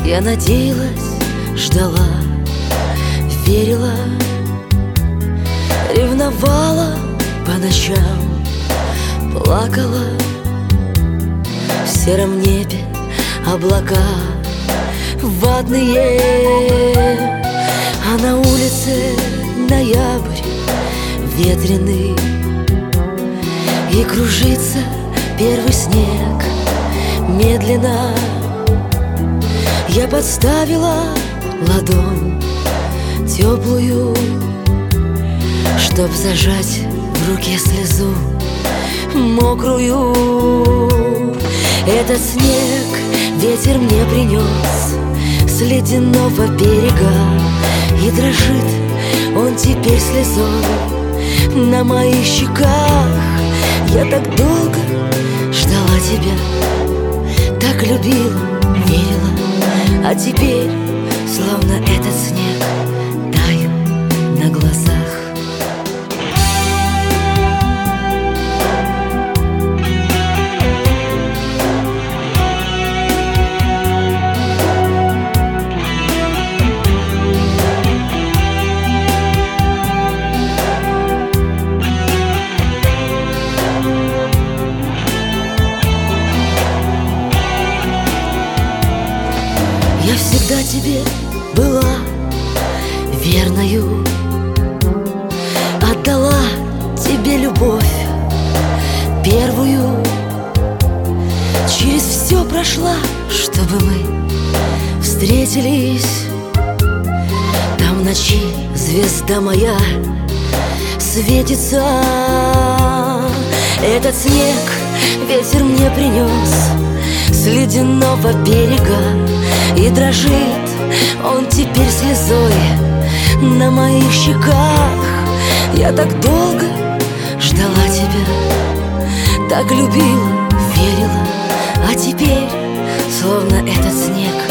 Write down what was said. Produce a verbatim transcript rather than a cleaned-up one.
Я надеялась, ждала, верила, ревновала по ночам, плакала. В сером небе облака ватные, а на улице ноябрь ветреный, и кружится первый снег медленно. Я подставила ладонь теплую, чтоб зажать в руке слезу мокрую. Этот снег ветер мне принес с ледяного берега, и дрожит он теперь слезой на моих щеках. Я так долго ждала тебя, так любила, верила, а теперь словно этот снег таю на глазах. Я всегда тебе была верною, отдала тебе любовь первую, через все прошла, чтобы мы встретились. Там в ночи звезда моя светится. Этот снег ветер мне принес с ледяного берега, и дрожит он теперь слезой на моих щеках. Я так долго ждала тебя, так любила, верила, а теперь словно этот снег